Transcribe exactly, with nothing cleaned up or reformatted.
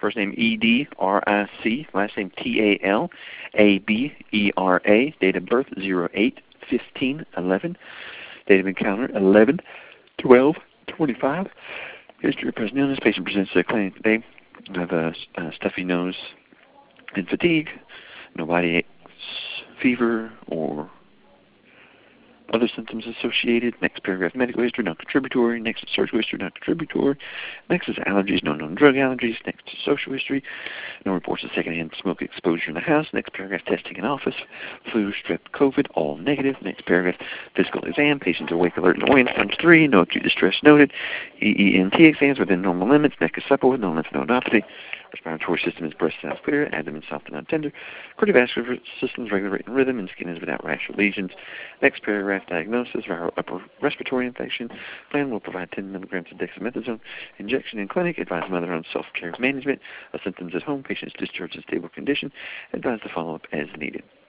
First name E D R I C, last name T A L A B E R A, date of birth zero eight fifteen eleven, date of encounter eleven twelve twenty-five. History of present illness. Patient presents to the clinic today. I have a, a stuffy nose and fatigue, no body aches, fever, or other symptoms associated. Next paragraph, medical history, non-contributory. Next is surgical history, non-contributory. Next is allergies, no known drug allergies. Next is social history, no reports of secondhand smoke exposure in the house. Next paragraph, testing in office, flu, strep, COVID, all negative. Next paragraph, physical exam, patients awake, alert, and annoyance, times three. No acute distress noted. E E N T exams within normal limits. Neck is supple with no lymph nodopathy. Respiratory system is breast sounds clear, abdomen soft and non-tender. Cardiovascular system is regular rate and rhythm, and skin is without rash or lesions. Next paragraph, diagnosis, viral upper respiratory infection. Plan will provide ten milligrams of dexamethasone. Injection in clinic. Advise mother on self-care management of symptoms at home. Patient's discharged in stable condition. Advise to follow up as needed.